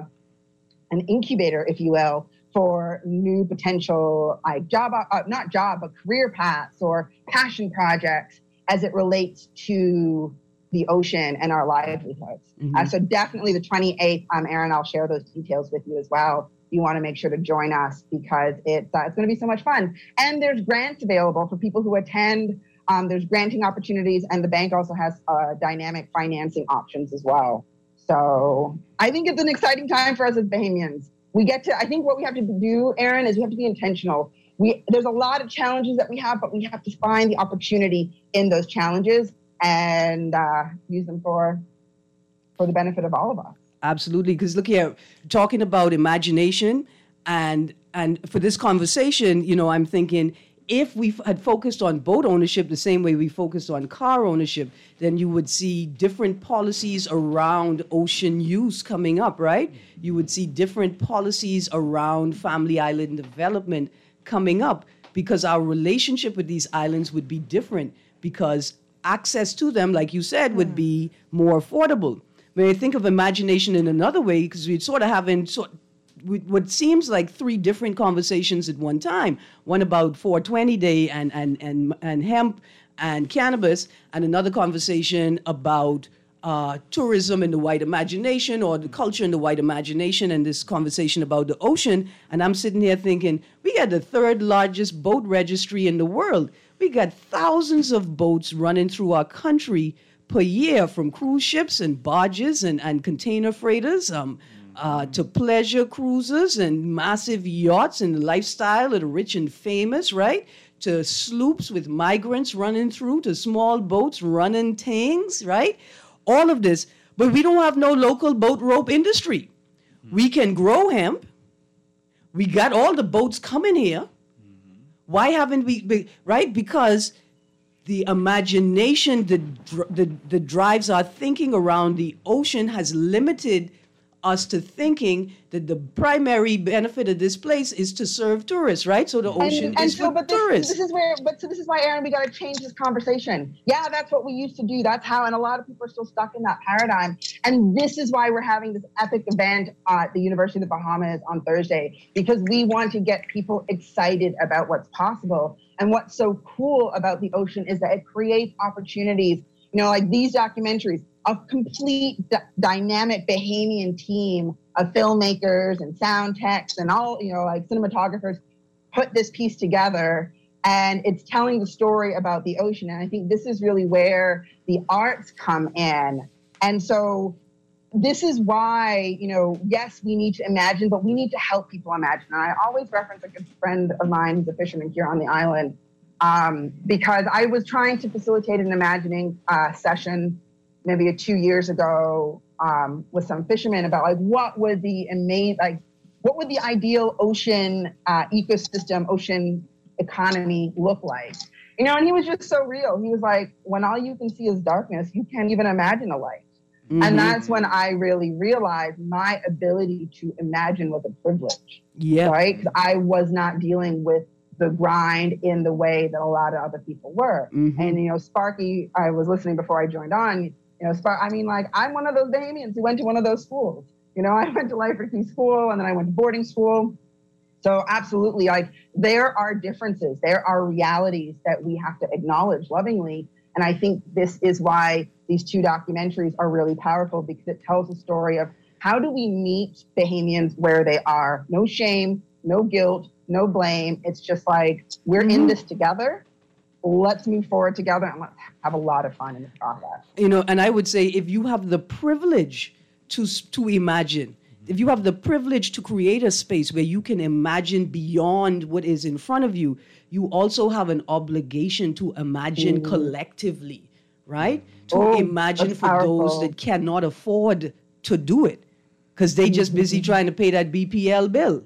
an incubator, if you will, for new potential, like job, uh, not job, but career paths or passion projects as it relates to the ocean and our livelihoods. Mm-hmm. Uh, so definitely the twenty-eighth, um, Aaron, I'll share those details with you as well. You want to make sure to join us because it's, uh, it's going to be so much fun. And there's grants available for people who attend. Um, there's granting opportunities, and the bank also has uh, dynamic financing options as well. So I think it's an exciting time for us as Bahamians. We get to, I think what we have to do, Aaron, is we have to be intentional. We, there's a lot of challenges that we have, but we have to find the opportunity in those challenges and uh, use them for, for the benefit of all of us. Absolutely, because look here, talking about imagination, and and for this conversation, you know, I'm thinking, if we had focused on boat ownership the same way we focused on car ownership, then you would see different policies around ocean use coming up, right? You would see different policies around family island development coming up, because our relationship with these islands would be different, because access to them, like you said, would be more affordable. When I think of imagination in another way, because we're sort of having sort what seems like three different conversations at one time. One about four twenty Day and, and, and, and hemp and cannabis, and another conversation about uh, tourism and the white imagination, or the culture and the white imagination, and this conversation about the ocean. And I'm sitting here thinking, we got the third largest boat registry in the world. We got thousands of boats running through our country per year from cruise ships and barges and, and container freighters um, uh, to pleasure cruises and massive yachts and the lifestyle of the rich and famous, right? To sloops with migrants running through, to small boats running things, right? All of this. But we don't have no local boat rope industry. We can grow hemp. We got all the boats coming here. Why haven't we, be, right? Because the imagination that, that, that drives our thinking around the ocean has limited us to thinking that the primary benefit of this place is to serve tourists, right? So the ocean and, and is so, for but this, tourists. This is where, but so this is why, Aaron, we got to change this conversation. Yeah, that's what we used to do. That's how, and a lot of people are still stuck in that paradigm. And this is why we're having this epic event at the University of the Bahamas on Thursday, because we want to get people excited about what's possible. And what's so cool about the ocean is that it creates opportunities. You know, like these documentaries, a complete d- dynamic Bahamian team of filmmakers and sound techs and all, you know, like cinematographers put this piece together, and it's telling the story about the ocean. And I think this is really where the arts come in. And so this is why, you know, yes, we need to imagine, but we need to help people imagine. And I always reference a good friend of mine who's a fisherman here on the island, um, because I was trying to facilitate an imagining uh, session maybe a two years ago um, with some fishermen about like what would the amazing, like what would the ideal ocean uh, ecosystem, ocean economy look like? You know, and he was just so real. He was like, when all you can see is darkness, you can't even imagine a light. Mm-hmm. And that's when I really realized my ability to imagine was a privilege. Yeah. Right? 'Cause I was not dealing with the grind in the way that a lot of other people were. Mm-hmm. And, you know, Sparky, I was listening before I joined on. You know, I mean, like, I'm one of those Bahamians who went to one of those schools. You know, I went to Lifer Key School, and then I went to boarding school. So absolutely, like, there are differences. There are realities that we have to acknowledge lovingly. And I think this is why these two documentaries are really powerful, because it tells a story of how do we meet Bahamians where they are. No shame, no guilt, no blame. It's just like, we're mm-hmm. in this together. Let's move forward together and let's have a lot of fun in the process. You know, and I would say if you have the privilege to to imagine, if you have the privilege to create a space where you can imagine beyond what is in front of you, you also have an obligation to imagine mm. collectively, right? To oh, imagine for powerful. those that cannot afford to do it because they just busy trying to pay that B P L bill.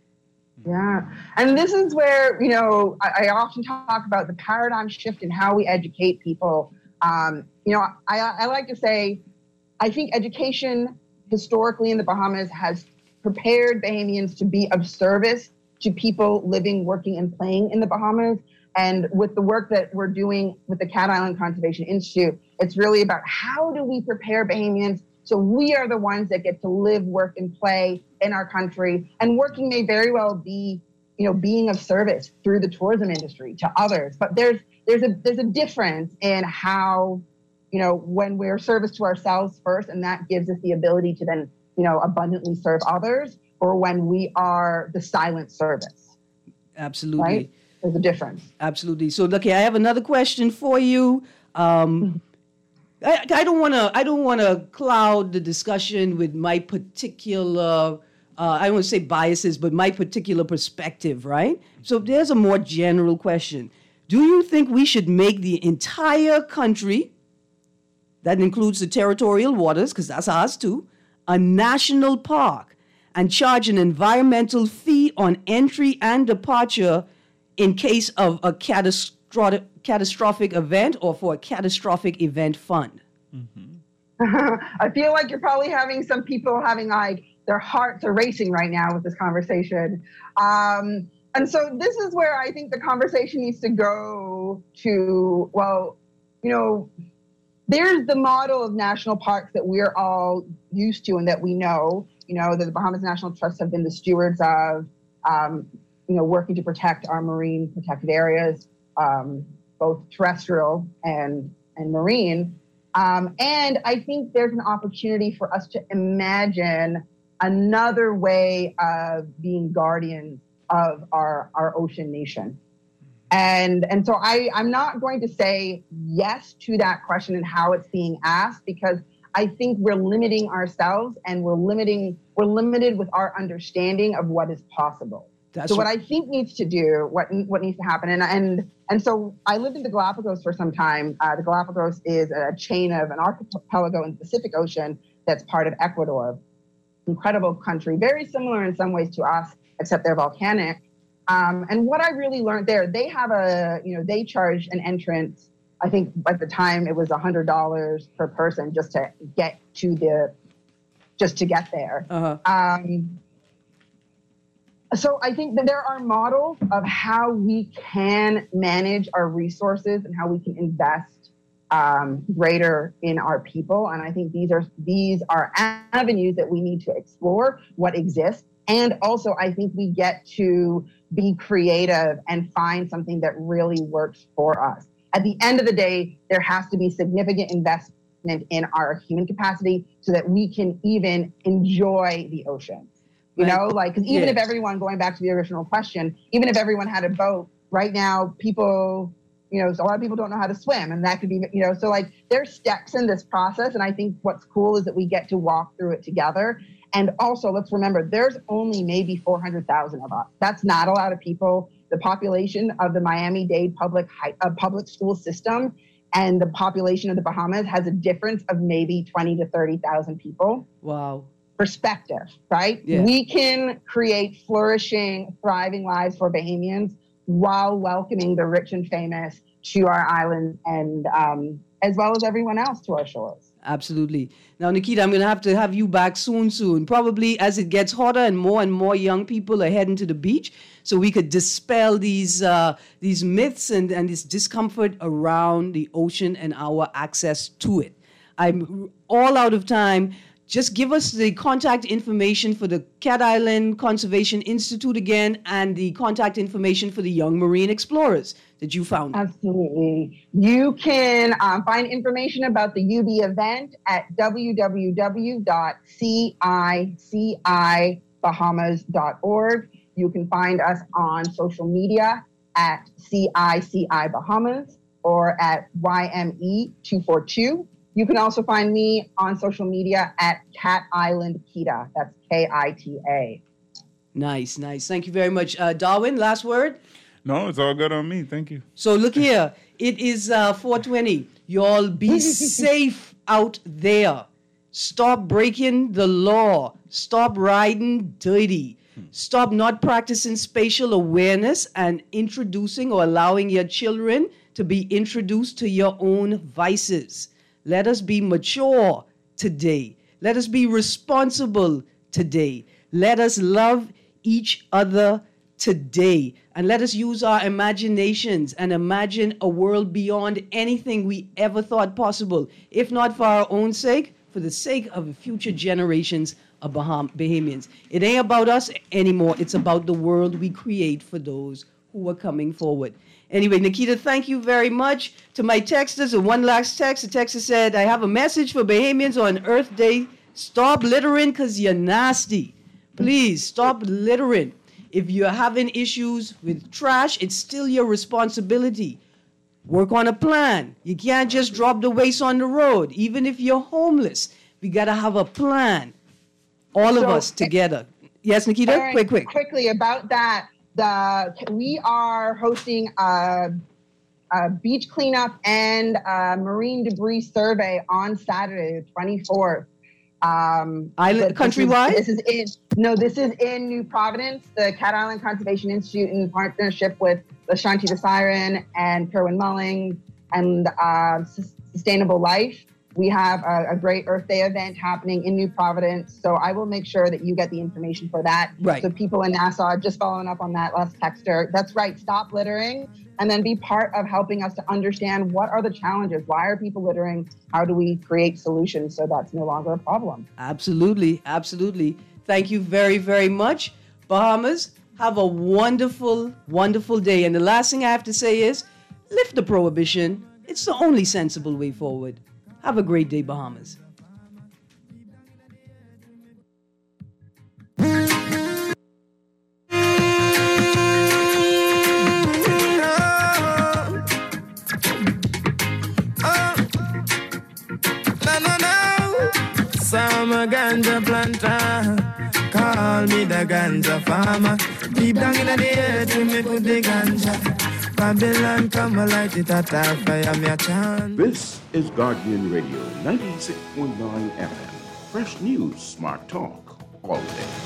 Yeah. And this is where, you know, I, I often talk about the paradigm shift in how we educate people. Um, you know, I, I like to say, I think education historically in the Bahamas has prepared Bahamians to be of service to people living, working, and playing in the Bahamas. And with the work that we're doing with the Cat Island Conservation Institute, it's really about how do we prepare Bahamians so we are the ones that get to live, work, and play in our country. And working may very well be, you know, being of service through the tourism industry to others. But there's there's a there's a difference in how, you know, when we're service to ourselves first, and that gives us the ability to then, you know, abundantly serve others, or when we are the silent service. Absolutely. Right? There's a difference. Absolutely. So, okay, I have another question for you. Um, I, I don't want to. I don't want to cloud the discussion with my particular. Uh, I don't want to say biases, but my particular perspective, right? So, there's a more general question: do you think we should make the entire country, that includes the territorial waters, because that's ours too, a national park, and charge an environmental fee on entry and departure in case of a catastrophic catastrophic event or for a catastrophic event fund? Mm-hmm. I feel like you're probably having some people having like their hearts are racing right now with this conversation. Um, and so this is where I think the conversation needs to go to, well, you know, there's the model of national parks that we're all used to and that we know, you know, that the Bahamas National Trust have been the stewards of, um, you know, working to protect our marine protected areas, um, both terrestrial and, and marine. Um, and I think there's an opportunity for us to imagine another way of being guardians of our, our ocean nation. And and so I, I'm not going to say yes to that question and how it's being asked, because I think we're limiting ourselves and we're limiting we're limited with our understanding of what is possible. That's so what I think needs to do, what what needs to happen, and and and so I lived in the Galapagos for some time. Uh, the Galapagos is a chain of an archipelago in the Pacific Ocean that's part of Ecuador. Incredible country, very similar in some ways to us, except they're volcanic. Um, and what I really learned there, they have a, you know, they charge an entrance. I think at the time it was one hundred dollars per person just to get to the, just to get there. Uh-huh. Um, so I think that there are models of how we can manage our resources and how we can invest um, greater in our people. And I think these are these are avenues that we need to explore what exists. And also, I think we get to be creative and find something that really works for us. At the end of the day, there has to be significant investment in our human capacity so that we can even enjoy the ocean. You know, like, because even yes. if everyone, going back to the original question, even if everyone had a boat, right now, people, you know, a lot of people don't know how to swim, and that could be, you know, so like there's steps in this process. And I think what's cool is that we get to walk through it together. And also, let's remember, there's only maybe four hundred thousand of us. That's not a lot of people. The population of the Miami-Dade public high, uh, public school system and the population of the Bahamas has a difference of maybe twenty to thirty thousand people. Wow. Perspective, right? Yeah. We can create flourishing, thriving lives for Bahamians while welcoming the rich and famous to our island, and um, as well as everyone else to our shores. Absolutely. Now, Nikita, I'm going to have to have you back soon, soon. Probably as it gets hotter and more and more young people are heading to the beach, so we could dispel these uh, these myths and, and this discomfort around the ocean and our access to it. I'm all out of time. Just give us the contact information for the Cat Island Conservation Institute again, and the contact information for the Young Marine Explorers that you found. Absolutely. You can um, find information about the U B event at w w w dot c i c i bahamas dot org. You can find us on social media at C I C I Bahamas or at Y M E two forty-two. You can also find me on social media at Cat Island Kita. That's K I T A. Nice, nice. Thank you very much. Uh, Darwin, last word? No, it's all good on me. Thank you. So look here. It is uh, four twenty. Y'all be safe out there. Stop breaking the law. Stop riding dirty. Stop not practicing spatial awareness and introducing or allowing your children to be introduced to your own vices. Let us be mature today. Let us be responsible today. Let us love each other today. And let us use our imaginations and imagine a world beyond anything we ever thought possible, if not for our own sake, for the sake of future generations of Baham- Bahamians. It ain't about us anymore. It's about the world we create for those who are coming forward. Anyway, Nikita, thank you very much. To my texters, and one last text. The texter said, I have a message for Bahamians on Earth Day. Stop littering because you're nasty. Please, stop littering. If you're having issues with trash, it's still your responsibility. Work on a plan. You can't just drop the waste on the road. Even if you're homeless, we got to have a plan. All so, of us together. Yes, Nikita? Aaron, quick, quick. Quickly about that. The, we are hosting a, a beach cleanup and a marine debris survey on Saturday, the twenty-fourth. Um, Island, countrywide? This is, this is in, no, this is in New Providence, the Cat Island Conservation Institute, in partnership with Ashanti the Siren and Kerwin Mullings and uh, S- Sustainable Life. We have a, a great Earth Day event happening in New Providence. So I will make sure that you get the information for that. Right. So people in Nassau, just following up on that last texter, that's right, stop littering and then be part of helping us to understand what are the challenges? Why are people littering? How do we create solutions so that's no longer a problem? Absolutely, absolutely. Thank you very, very much. Bahamas, have a wonderful, wonderful day. And the last thing I have to say is, lift the prohibition. It's the only sensible way forward. Have a great day, Bahamas. a ganja planter. Call me the ganja farmer. Deep down in the earth, we me put the ganja. Babylon come a light it at our fire, me a chant. This is Guardian Radio, ninety-six point nine F M. Fresh news, smart talk, all day.